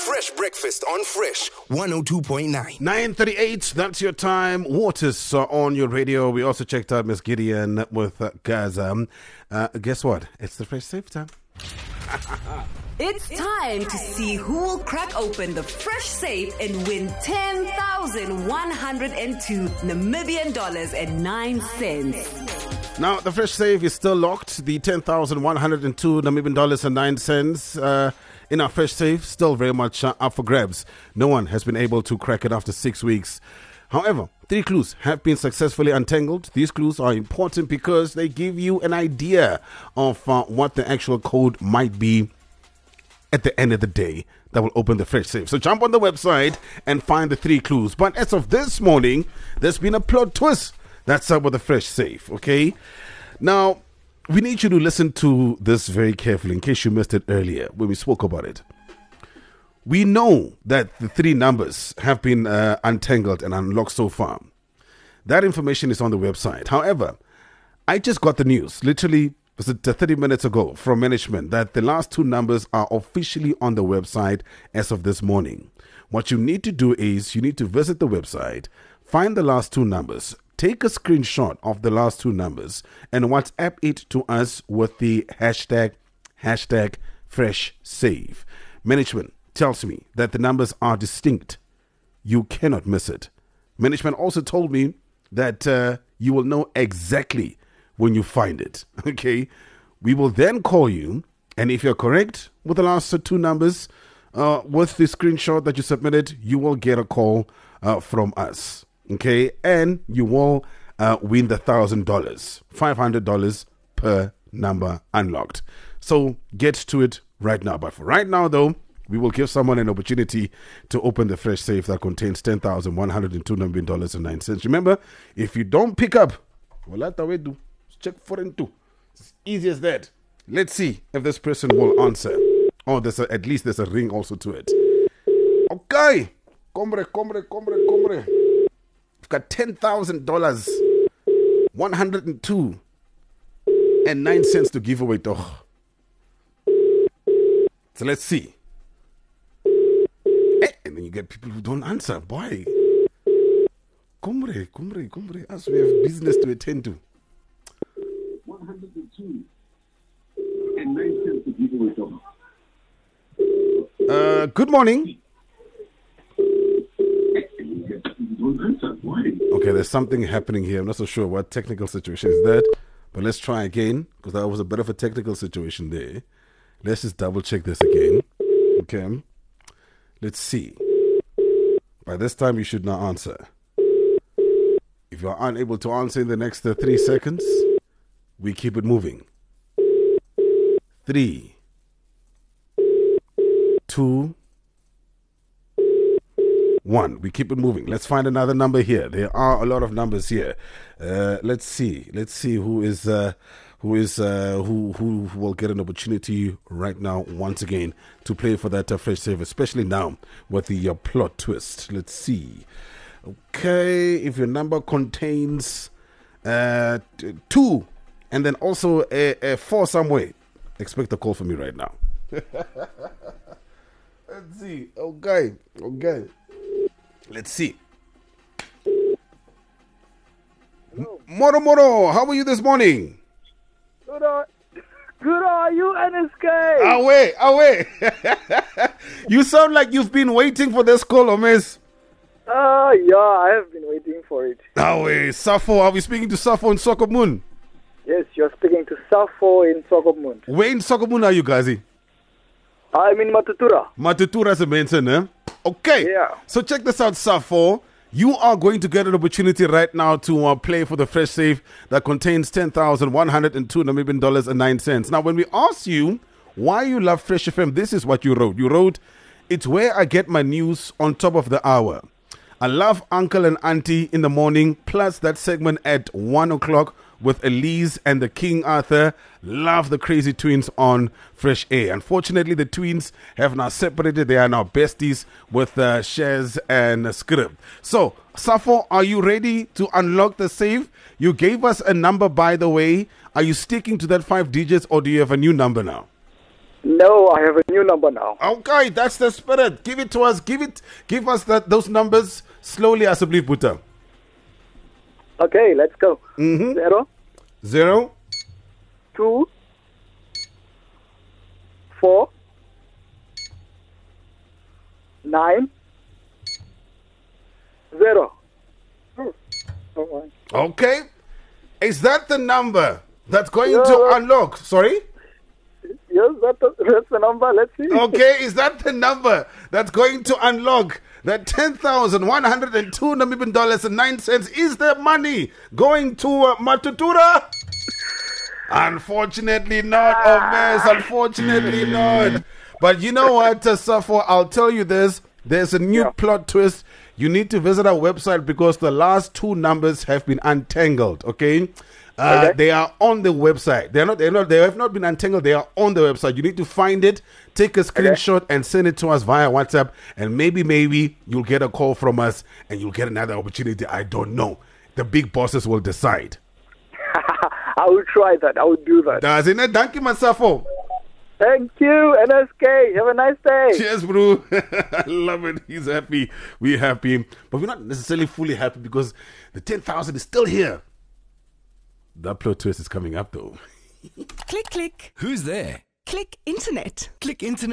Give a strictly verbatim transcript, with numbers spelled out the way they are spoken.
Fresh breakfast on Fresh one oh two point nine. nine thirty-eight, that's your time. Waters uh, on your radio. We also checked out Miss Gideon with uh, Gaza. Uh, guess what? It's the Fresh Safe time. It's time to see who will crack open the Fresh Safe and win ten thousand one hundred two Namibian dollars and nine cents. Now, the Fresh Safe is still locked. The ten thousand one hundred two Namibian dollars and nine cents uh, in our Fresh Safe, still very much uh, up for grabs. No one has been able to crack it after six weeks. However, three clues have been successfully untangled. These clues are important because they give you an idea of uh, what the actual code might be at the end of the day that will open the Fresh Safe. So jump on the website and find the three clues. But as of this morning, there's been a plot twist. That's up with the Fresh Safe, okay? Now, we need you to listen to this very carefully in case you missed it earlier when we spoke about it. We know that the three numbers have been uh, untangled and unlocked so far. That information is on the website. However, I just got the news, literally was it thirty minutes ago from management, that the last two numbers are officially on the website as of this morning. What you need to do is you need to visit the website, find the last two numbers, take a screenshot of the last two numbers and WhatsApp it to us with the hashtag, hashtag Fresh Save. Management tells me that the numbers are distinct. You cannot miss it. Management also told me that uh, you will know exactly when you find it. Okay, we will then call you, and if you're correct with the last two numbers, uh, with the screenshot that you submitted, you will get a call uh, from us. Okay, and you will uh, win the thousand dollars, five hundred dollars per number unlocked. So get to it right now. But for right now, though, we will give someone an opportunity to open the Fresh Safe that contains ten thousand one hundred two Namibian dollars and nine cents. Remember, if you don't pick up, well, that's the way to check for and two. It's easy as that. Let's see if this person will answer. Oh, there's a, at least there's a ring also to it. Okay, combre, combre, combre, combre. We've got ten thousand dollars, one hundred two and nine cents to give away, though. So let's see. And then you get people who don't answer. Boy. Combre, combre, combre. As we have business to attend to. one hundred two and nine cents to give away, though. Uh, good morning. Okay, there's something happening here. I'm not so sure what technical situation is that, but let's try again because that was a bit of a technical situation there. Let's just double check this again. Okay, let's see. By this time, you should not answer. If you are unable to answer in the next uh, three seconds, we keep it moving. Three, two, one. We keep it moving. Let's find another number here. There are a lot of numbers here. Uh, let's see. Let's see who is uh, who is uh, who, who who will get an opportunity right now once again to play for that uh, Fresh Save, especially now with the uh, plot twist. Let's see. Okay, if your number contains uh, t- two and then also a, a four somewhere, expect a call from me right now. Let's see. Okay, okay. Let's see. Hello. Moro Moro, how are you this morning? Good on, good on you, N S K. Away, away. You sound like you've been waiting for this call, Omes. Uh, yeah, I have been waiting for it. Away, Safo, are we speaking to Safo in Sokomun? Yes, you're speaking to Safo in Sokomun. Where in Sokomun are you, Gazi? I'm in Matutura. Matutura is a mention, eh? Okay. Yeah. So check this out, Safo. You are going to get an opportunity right now to uh, play for the Fresh Safe that contains ten thousand one hundred two Namibian dollars and nine cents. Now, when we asked you why you love Fresh F M, this is what you wrote. You wrote, "It's where I get my news on top of the hour. I love Uncle and Auntie in the morning, plus that segment at one o'clock with Elise and the King Arthur. Love the Crazy Twins on Fresh Air. Unfortunately, the twins have now separated. They are now besties with uh, Shaz and uh, Scrib. So, Safo, are you ready to unlock the safe? You gave us a number, by the way. Are you sticking to that five digits or do you have a new number now? No, I have a new number now. Okay, that's the spirit. Give it to us. Give it. Give us that those numbers slowly, as a believe, Buta. Okay, let's go. Mm-hmm. Zero, Zero, two, four, nine, zero. Oh, all right. Okay. Is that the number that's going Yeah, to that- unlock? Sorry? Yes, that's the, that's the number. Let's see. Okay, is that the number that's going to unlock that ten thousand one hundred two Namibian dollars and nine cents? Is there money going to uh, Matutura? Unfortunately not, oh mess, unfortunately not. But you know what, uh, Safo, I'll tell you this. There's a new Yeah. plot twist. You need to visit our website because the last two numbers have been untangled, okay? Uh, Okay. They are on the website. They're not, they're not, they have not been untangled. They are on the website. You need to find it, take a screenshot, and send it to us via WhatsApp. And maybe, maybe you'll get a call from us and you'll get another opportunity. I don't know. The big bosses will decide. I will try that. I will do that. Does it? Thank you, Masafo. Thank you, N S K. Have a nice day. Cheers, bro. I love it. He's happy. We're happy. But we're not necessarily fully happy because the ten thousand is still here. That plot twist is coming up, though. Click, click. Who's there? Click internet. Click internet.